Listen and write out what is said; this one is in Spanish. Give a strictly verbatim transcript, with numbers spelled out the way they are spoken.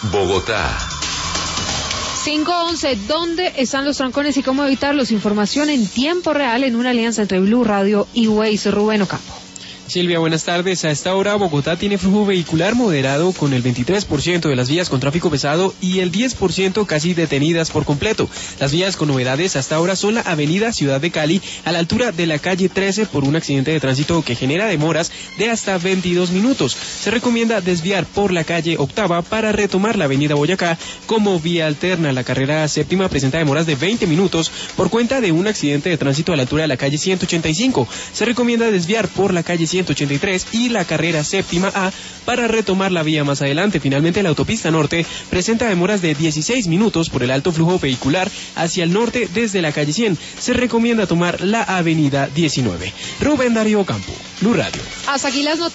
Bogotá. cinco once, ¿dónde están los trancones y cómo evitarlos? Información en tiempo real en una alianza entre Blue Radio y Waze. Rubén Ocampo. Silvia, buenas tardes. A esta hora Bogotá tiene flujo vehicular moderado con el veintitrés por ciento de las vías con tráfico pesado y el diez por ciento casi detenidas por completo. Las vías con novedades hasta ahora son la avenida Ciudad de Cali a la altura de la calle trece por un accidente de tránsito que genera demoras de hasta veintidós minutos. Se recomienda desviar por la calle Octava para retomar la avenida Boyacá como vía alterna. La carrera séptima presenta demoras de veinte minutos por cuenta de un accidente de tránsito a la altura de la calle ciento ochenta y cinco. Se recomienda desviar por la calle ciento ochenta y tres y la carrera séptima A para retomar la vía más adelante. Finalmente, la autopista norte presenta demoras de dieciséis minutos por el alto flujo vehicular hacia el norte desde la calle cien. Se recomienda tomar la avenida diecinueve. Rubén Darío Campo, Blue Radio. Hasta aquí las noticias.